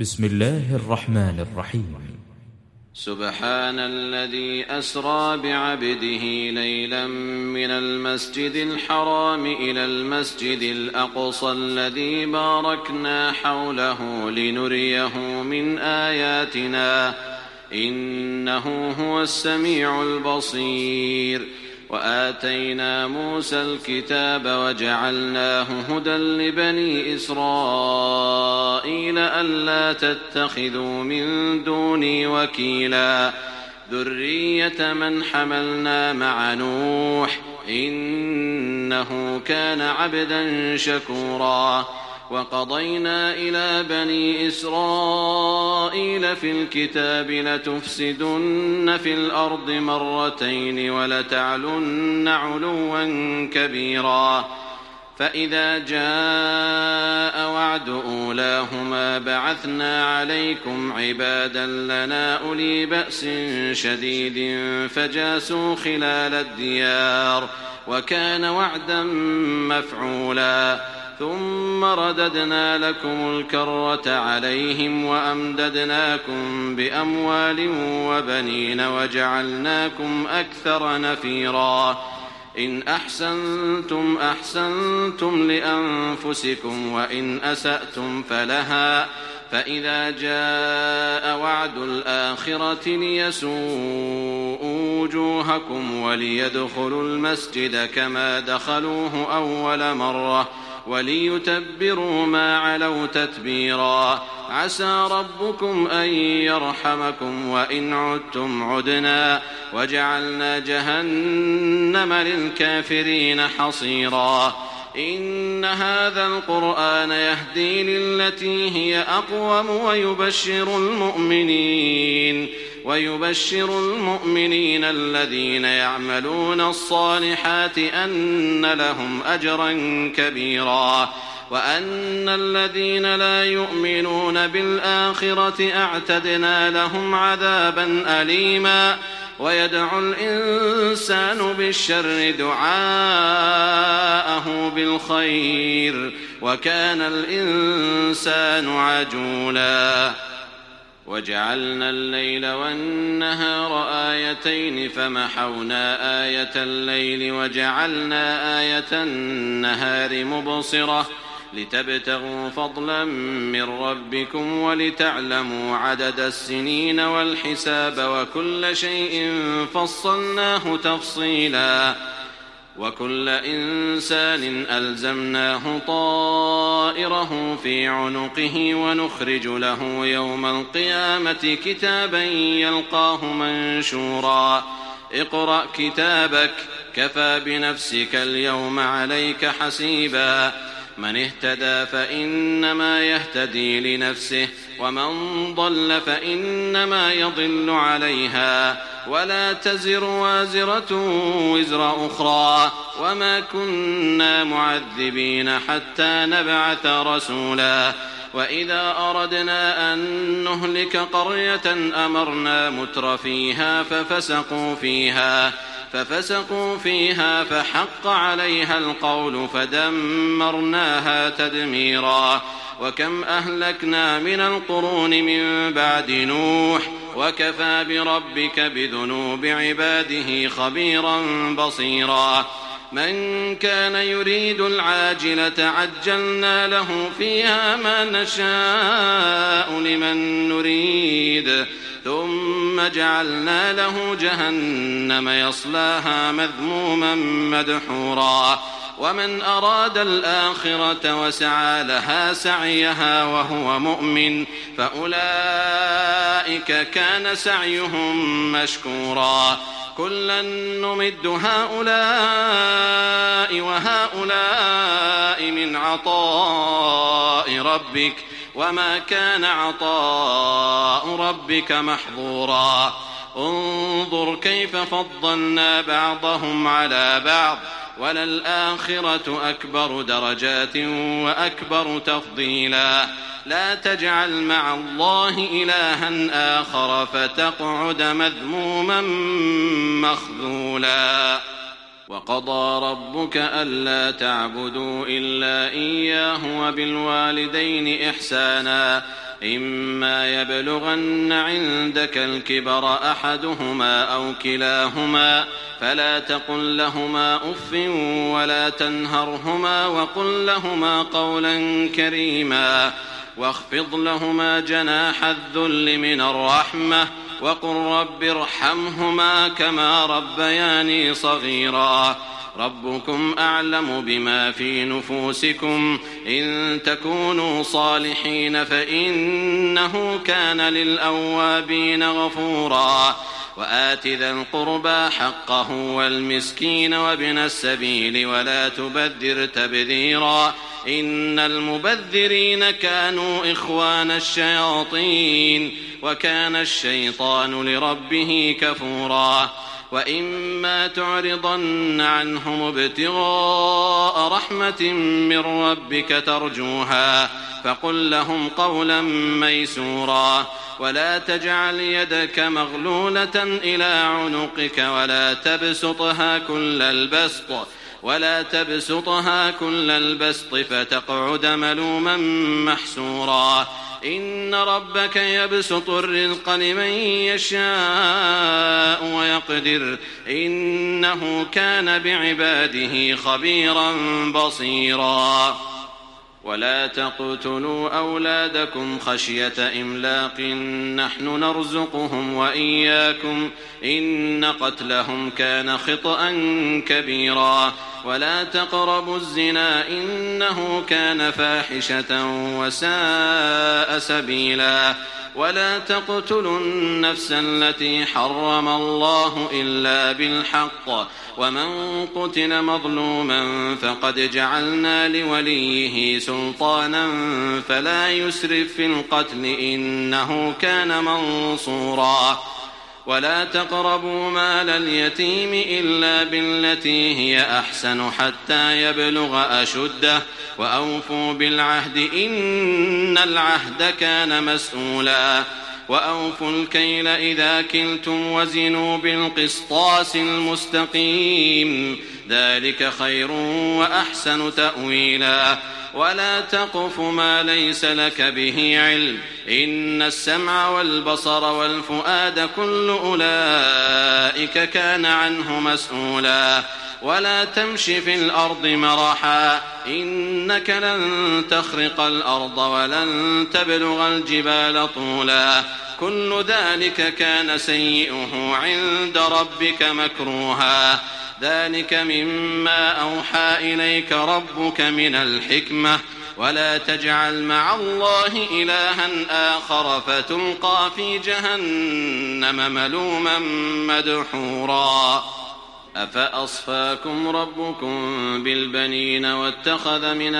بسم الله الرحمن الرحيم. سبحان الذي أسرى بعبده ليلا من المسجد الحرام إلى المسجد الأقصى الذي باركنا حوله لنريه من آياتنا إنه هو السميع البصير. وآتينا موسى الكتاب وجعلناه هدى لبني إسرائيل ألا تتخذوا من دوني وكيلا ذرية من حملنا مع نوح إنه كان عبدا شكورا. وقضينا إلى بني إسرائيل في الكتاب لتفسدن في الأرض مرتين ولتعلن علوا كبيرا. فإذا جاء وعد أولاهما بعثنا عليكم عبادا لنا أولي بأس شديد فجاسوا خلال الديار وكان وعدا مفعولا. ثم رددنا لكم الكرة عليهم وأمددناكم بأموال وبنين وجعلناكم أكثر نفيرا. إن أحسنتم أحسنتم لأنفسكم وإن أسأتم فلها. فإذا جاء وعد الآخرة ليسوءوا وجوهكم وليدخلوا المسجد كما دخلوه أول مرة وليتبروا ما علوا تتبيرا. عسى ربكم أن يرحمكم وإن عدتم عدنا وجعلنا جهنم للكافرين حصيرا. إن هذا القرآن يهدي للتي هي أقوم ويبشر المؤمنين الذين يعملون الصالحات أن لهم أجرا كبيرا وأن الذين لا يؤمنون بالآخرة أعتدنا لهم عذابا أليما. ويدعو الإنسان بالشر دعاءه بالخير وكان الإنسان عجولا. وجعلنا الليل والنهار آيتين فمحونا آية الليل وجعلنا آية النهار مبصرة لتبتغوا فضلا من ربكم ولتعلموا عدد السنين والحساب وكل شيء فصلناه تفصيلا. وكل إنسان ألزمناه طائره في عنقه ونخرج له يوم القيامة كتابا يلقاه منشورا. اقرأ كتابك كفى بنفسك اليوم عليك حسيبا. من اهتدى فإنما يهتدي لنفسه ومن ضل فإنما يضل عليها ولا تزر وازرة وزر أخرى وما كنا معذبين حتى نبعث رسولا. وإذا أردنا أن نهلك قرية أمرنا مترفيها ففسقوا فيها فحق عليها القول فدمرناها تدميرا. وكم أهلكنا من القرون من بعد نوح وكفى بربك بذنوب عباده خبيرا بصيرا. من كان يريد العاجلة عجلنا له فيها ما نشاء لمن نريد ثم جعلنا له جهنم يصلاها مذموما مدحورا. ومن أراد الآخرة وسعى لها سعيها وهو مؤمن فأولئك كان سعيهم مشكورا. كلا نمد هؤلاء وهؤلاء من عطاء ربك وما كان عطاء ربك محظورا. انظر كيف فضلنا بعضهم على بعض وللآخرة أكبر درجات وأكبر تفضيلا. لا تجعل مع الله إلها آخر فتقعد مذموما مخذولا. وقضى ربك ألا تعبدوا إلا إياه وبالوالدين إحسانا إما يبلغن عندك الكبر أحدهما أو كلاهما فلا تقل لهما أف ولا تنهرهما وقل لهما قولا كريما واخفض لهما جناح الذل من الرحمة وقل رب ارحمهما كما ربياني صغيرا ربكم أعلم بما في نفوسكم إن تكونوا صالحين فإنه كان للأوابين غفورا وآت ذا القربى حقه والمسكين وابن السبيل ولا تبذر تبذيرا إن المبذرين كانوا إخوان الشياطين وكان الشيطان لربه كفورا وإما تعرضن عنهم ابتغاء رحمة من ربك ترجوها فقل لهم قولا ميسورا ولا تجعل يدك مغلولة إلى عنقك ولا تبسطها كل البسط فتقعد ملوما محسورا إن ربك يبسط الرزق لمن يشاء ويقدر إنه كان بعباده خبيرا بصيرا ولا تقتلوا أولادكم خشية إملاق نحن نرزقهم وإياكم إن قتلهم كان خطأ كبيرا ولا تقربوا الزنا إنه كان فاحشة وساء سبيلا ولا تقتلوا النفس التي حرم الله إلا بالحق ومن قتل مظلوما فقد جعلنا لوليه سلطانا فلا يسرف في القتل إنه كان منصورا ولا تقربوا مال اليتيم إلا بالتي هي أحسن حتى يبلغ أشده وأوفوا بالعهد إن العهد كان مسؤولا وأوفوا الكيل إذا كلتم وزنوا بالقسطاس المستقيم ذلك خير وأحسن تأويلا ولا تقف ما ليس لك به علم إن السمع والبصر والفؤاد كل أولئك كان عنه مسؤولا ولا تمش في الأرض مرحا إنك لن تخرق الأرض ولن تبلغ الجبال طولا كل ذلك كان سيئه عند ربك مكروها ذلك مما أوحى إليك ربك من الحكمة ولا تجعل مع الله إلها آخر فتلقى في جهنم ملوما مدحورا أفأصفاكم ربكم بالبنين واتخذ من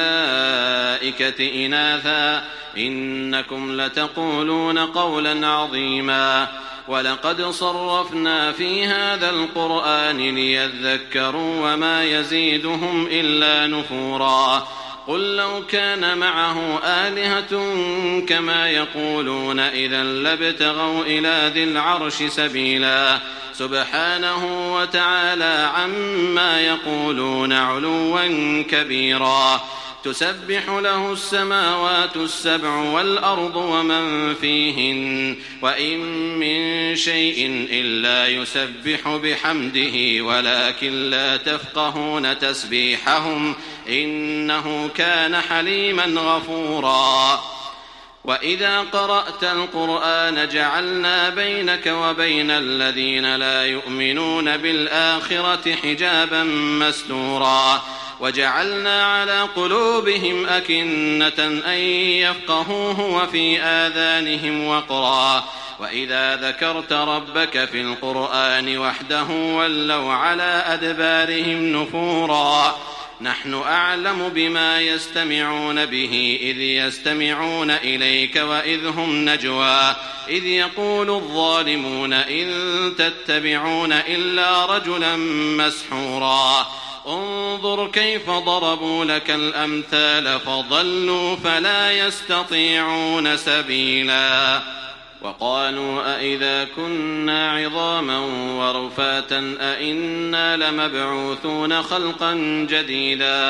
الملائكة إناثا إنكم لتقولون قولا عظيما ولقد صرفنا في هذا القرآن ليذكروا وما يزيدهم إلا نفورا قل لو كان معه آلهة كما يقولون إذا لابتغوا إلى ذي العرش سبيلا سبحانه وتعالى عما يقولون علوا كبيرا تسبح له السماوات السبع والأرض ومن فيهن وإن من شيء إلا يسبح بحمده ولكن لا تفقهون تسبيحهم إنه كان حليما غفورا وإذا قرأت القرآن جعلنا بينك وبين الذين لا يؤمنون بالآخرة حجابا مستورا وجعلنا على قلوبهم أكنة أن يفقهوه وفي آذانهم وقرا وإذا ذكرت ربك في القرآن وحده ولوا على أدبارهم نفورا نحن أعلم بما يستمعون به إذ يستمعون إليك وإذ هم نجوى إذ يقول الظالمون إن تتبعون إلا رجلا مسحورا انظر كيف ضربوا لك الأمثال فضلوا فلا يستطيعون سبيلا وقالوا أئذا كنا عظاما ورفاتا أئنا لمبعوثون خلقا جديدا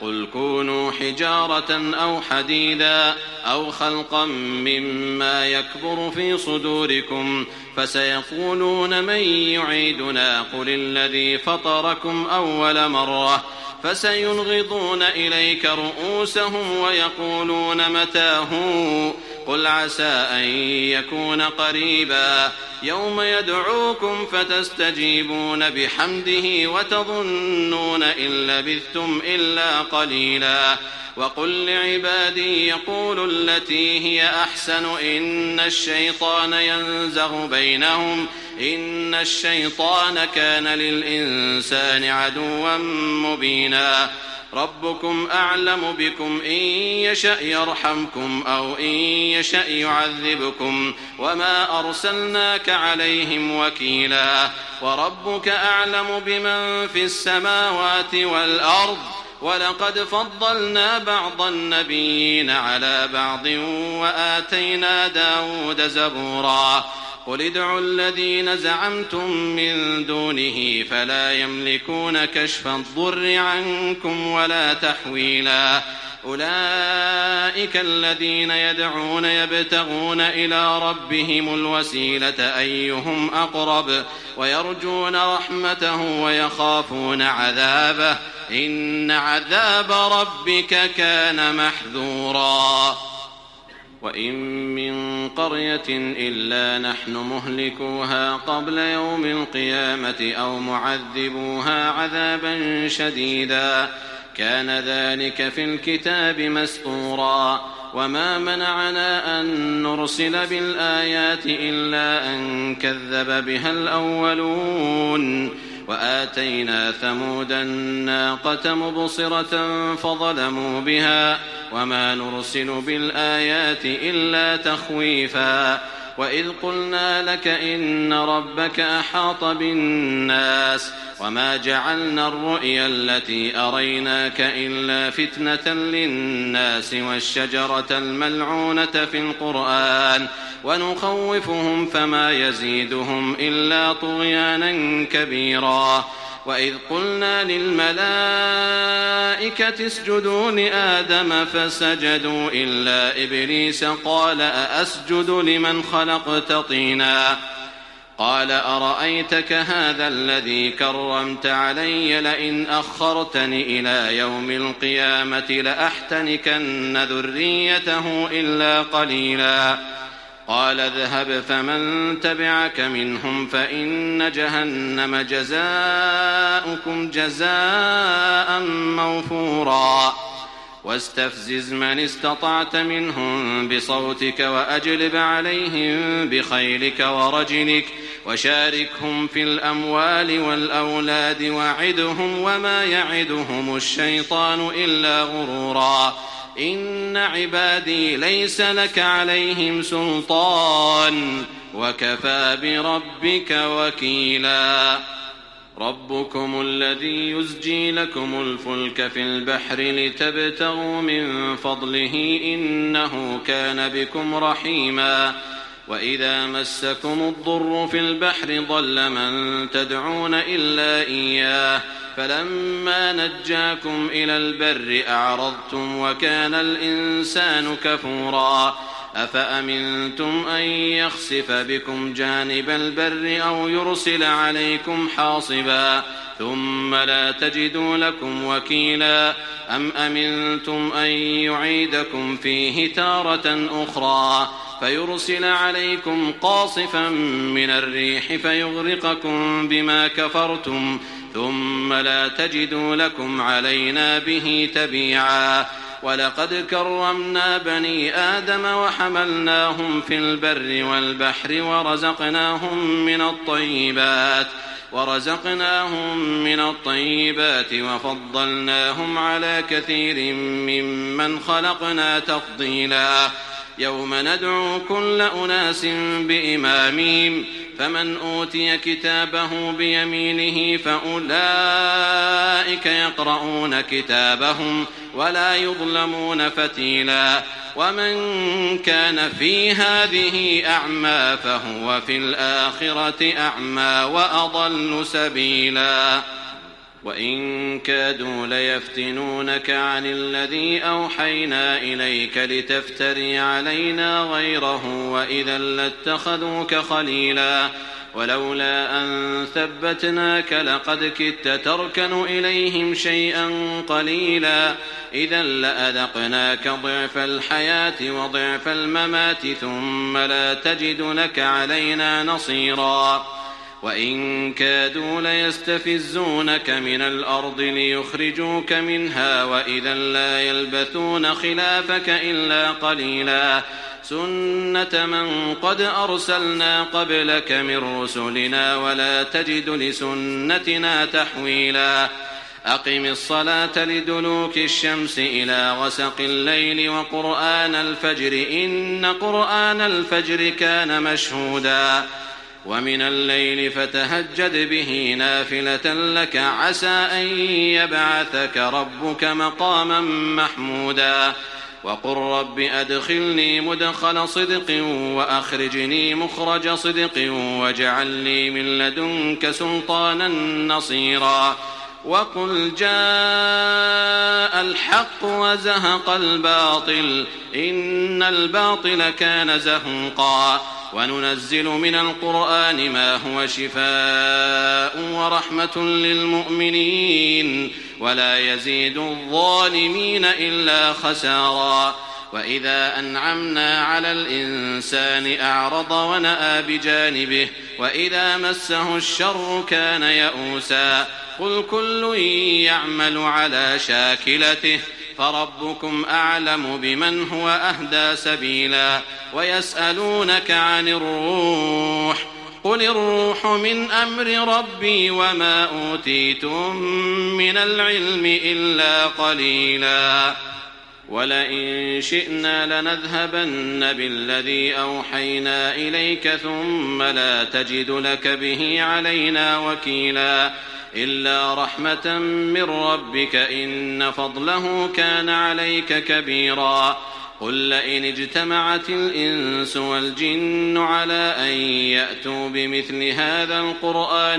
قل كونوا حجارة أو حديدا أو خلقا مما يكبر في صدوركم فسيقولون من يعيدنا قل الذي فطركم أول مرة فسينغضون إليك رؤوسهم ويقولون متى هو قل عسى أن يكون قريبا يوم يدعوكم فتستجيبون بحمده وتظنون إن لبثتم إلا قليلا وقل لعبادي يقولوا التي هي أحسن إن الشيطان ينزغ بينهم إن الشيطان كان للإنسان عدوا مبينا ربكم أعلم بكم إن يشأ يرحمكم أو إن يشأ يعذبكم وما أرسلناك عليهم وكيلا وربك أعلم بمن في السماوات والأرض ولقد فضلنا بعض النبيين على بعض وآتينا داود زبورا قل ادعوا الذين زعمتم من دونه فلا يملكون كشف الضر عنكم ولا تحويلا أولئك الذين يدعون يبتغون إلى ربهم الوسيلة أيهم أقرب ويرجون رحمته ويخافون عذابه إن عذاب ربك كان محذورا وإن من قرية إلا نحن مهلكوها قبل يوم القيامة أو معذبوها عذابا شديدا كان ذلك في الكتاب مسطورا وما منعنا أن نرسل بالآيات إلا أن كذب بها الأولون وآتينا ثمود الناقة مبصرة فظلموا بها وما نرسل بالآيات إلا تخويفا وإذ قلنا لك إن ربك أحاط بالناس وما جعلنا الرؤيا التي أريناك إلا فتنة للناس والشجرة الملعونة في القرآن ونخوفهم فما يزيدهم إلا طغيانا كبيرا وإذ قلنا للملائكة اسجدوا لآدم فسجدوا إلا إبليس قال أأسجد لمن خلقت طينا قال أرأيتك هذا الذي كرمت علي لئن أخرتني إلى يوم القيامة لأحتنكن ذريته إلا قليلا قال اذهب فمن تبعك منهم فإن جهنم جزاؤكم جزاء موفورا واستفزز من استطعت منهم بصوتك وأجلب عليهم بخيلك ورجلك وشاركهم في الأموال والأولاد وعدهم وما يعدهم الشيطان إلا غرورا إن عبادي ليس لك عليهم سلطان وكفى بربك وكيلا ربكم الذي يزجي لكم الفلك في البحر لتبتغوا من فضله إنه كان بكم رحيما وإذا مسكم الضر في البحر ضل من تدعون إلا إياه فلما نجاكم إلى البر أعرضتم وكان الإنسان كفورا أفأمنتم أن يخسف بكم جانب البر أو يرسل عليكم حاصبا ثم لا تجدوا لكم وكيلا أم أمنتم أن يعيدكم فيه تارة أخرى فيرسل عليكم قاصفا من الريح فيغرقكم بما كفرتم ثم لا تجدوا لكم علينا به تبيعا ولقد كرمنا بني آدم وحملناهم في البر والبحر ورزقناهم من الطيبات وفضلناهم على كثير ممن خلقنا تفضيلا يوم ندعو كل أناس بإمامهم فمن أوتي كتابه بيمينه فأولئك يقرؤون كتابهم ولا يظلمون فتيلا ومن كان في هذه أعمى فهو في الآخرة أعمى وأضل سبيلا وإن كادوا ليفتنونك عن الذي أوحينا إليك لتفتري علينا غيره وإذا لاتخذوك خليلا ولولا أن ثبتناك لقد كدت تركن إليهم شيئا قليلا إذا لأذقناك ضعف الحياة وضعف الممات ثم لا تجد لك علينا نصيرا وإن كادوا ليستفزونك من الأرض ليخرجوك منها وإذا لا يلبثون خلافك إلا قليلا سنة من قد أرسلنا قبلك من رسلنا ولا تجد لسنتنا تحويلا أقم الصلاة لدلوك الشمس إلى غسق الليل وقرآن الفجر إن قرآن الفجر كان مشهودا ومن الليل فتهجد به نافلة لك عسى أن يبعثك ربك مقاما محمودا وقل رب أدخلني مدخل صدق وأخرجني مخرج صدق واجعل لي من لدنك سلطانا نصيرا وقل جاء الحق وزهق الباطل إن الباطل كان زهوقا وننزل من القرآن ما هو شفاء ورحمة للمؤمنين ولا يزيد الظالمين إلا خسارا وإذا أنعمنا على الإنسان أعرض ونأى بجانبه وإذا مسه الشر كان يئوسا قل كل يعمل على شاكلته فربكم أعلم بمن هو أهدى سبيلا ويسألونك عن الروح قل الروح من أمر ربي وما أوتيتم من العلم إلا قليلا ولئن شئنا لنذهبن بالذي أوحينا إليك ثم لا تجد لك به علينا وكيلا إلا رحمة من ربك إن فضله كان عليك كبيرا قل لئن اجتمعت الإنس والجن على أن يأتوا بمثل هذا القرآن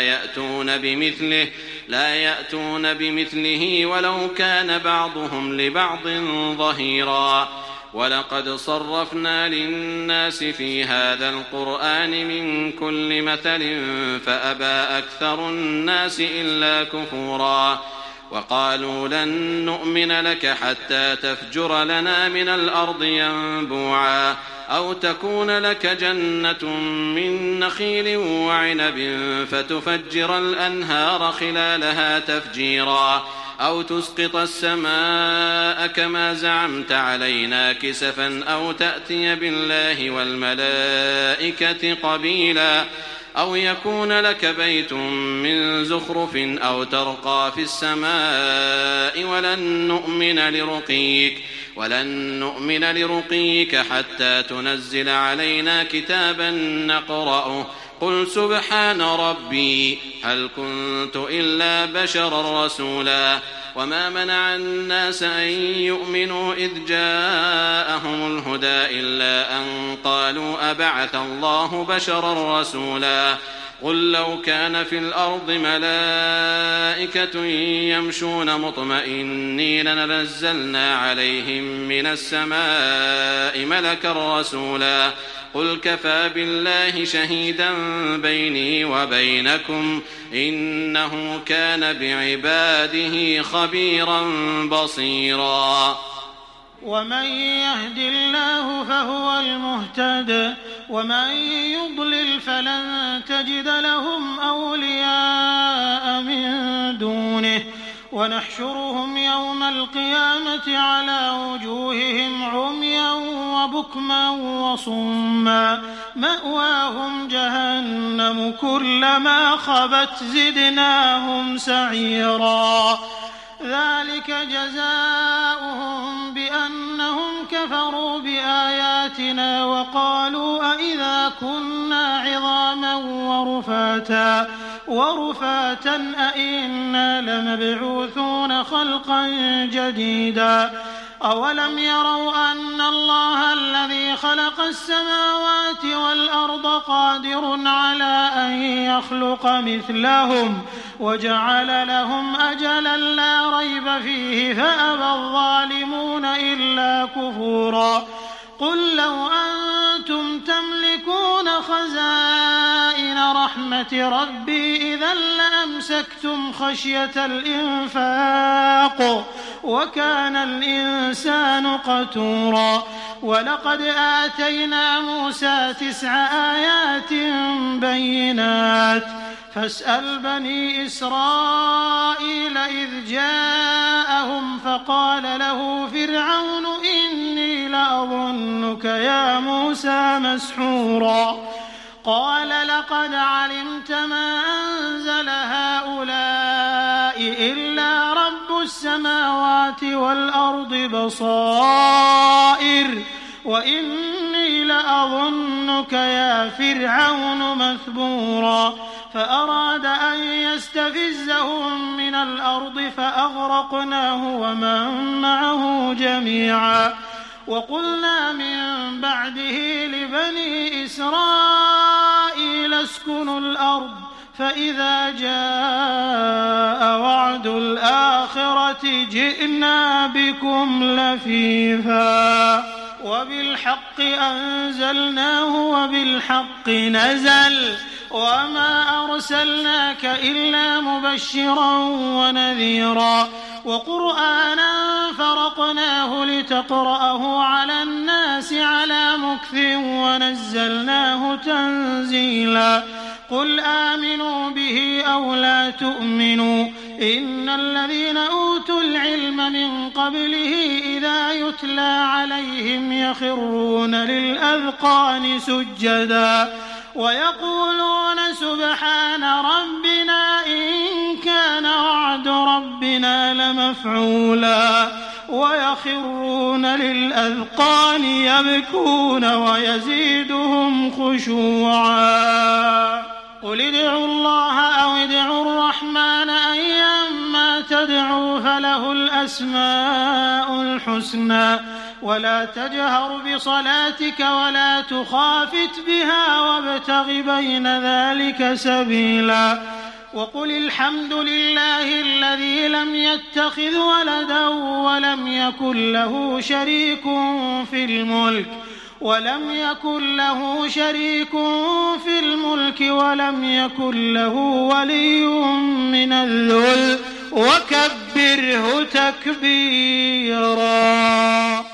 لا يأتون بمثله ولو كان بعضهم لبعض ظهيرا ولقد صرفنا للناس في هذا القرآن من كل مثل فأبى أكثر الناس إلا كفورا وقالوا لن نؤمن لك حتى تفجر لنا من الأرض ينبوعا أو تكون لك جنة من نخيل وعنب فتفجر الأنهار خلالها تفجيرا أو تسقط السماء كما زعمت علينا كسفا أو تأتي بالله والملائكة قبيلا أو يكون لك بيت من زخرف أو ترقى في السماء ولن نؤمن لرقيك حتى تنزل علينا كتابا نقرأه قل سبحان ربي هل كنت إلا بشرا رسولا وما منع الناس أن يؤمنوا إذ جاءهم الهدى إلا أن قالوا أبعث الله بشرا رسولا قل لو كان في الأرض ملائكة يمشون مطمئنين لنزلنا عليهم من السماء ملكا رسولا قل كفى بالله شهيدا بيني وبينكم إنه كان بعباده خبيرا بصيرا ومن يهد الله فهو المهتد ومن يضلل فلن تجد لهم أولياء من دونه ونحشرهم يوم القيامة على وجوههم عميا وبكما وصما مأواهم جهنم كلما خبت زدناهم سعيرا ذلك جزاؤهم بأنهم كفروا بآياتنا وقالوا أئذا كنا عظاما ورفاتا أئنا لمبعوثون خلقا جديدا أولم يروا أن الله الذي خلق السماوات والأرض قادر على أن يخلق مثلهم وجعل لهم أجلا لا ريب فيه فأبى الظالمون إلا كفورا قل لو أنتم تملكون خزائن رحمة ربي إذا لأمسكتم خشية الإنفاق وكان الإنسان قتورا ولقد آتينا موسى 9 آيات بينات فاسأل بني إسرائيل إذ جاءهم فقال له فرعون إني لأظنك يا موسى مسحورا قال لقد علمت ما أنزل هؤلاء إلا رب السماوات والأرض بصائر وإني لأظنك يا فرعون مثبورا فأراد أن يستفزهم من الأرض فأغرقناه ومن معه جميعا وقلنا من بعده لبني إسرائيل اسكنوا الأرض فإذا جاء وعد الآخرة جئنا بكم لفيفا وبالحق أنزلناه وبالحق نزل وما أرسلناك إلا مبشرا ونذيرا وقرآنا فرقناه لتقرأه على الناس على مكث ونزلناه تنزيلا قل آمنوا به أو لا تؤمنوا إن الذين أوتوا العلم من قبله إذا يتلى عليهم يخرون للأذقان سجدا ويقولون سبحان ربنا إن كان وعد ربنا لمفعولا ويخرون للأذقان يبكون ويزيدهم خشوعا قل ادعوا الله أو ادعوا الرحمن أيما تدعوا فله الأسماء الحسنى ولا تجهر بصلاتك ولا تخافت بها وابتغ بين ذلك سبيلا وقل الحمد لله الذي لم يتخذ ولدا ولم يكن له شريك في الملك ولم يكن له ولي من الذل وكبره تكبيرا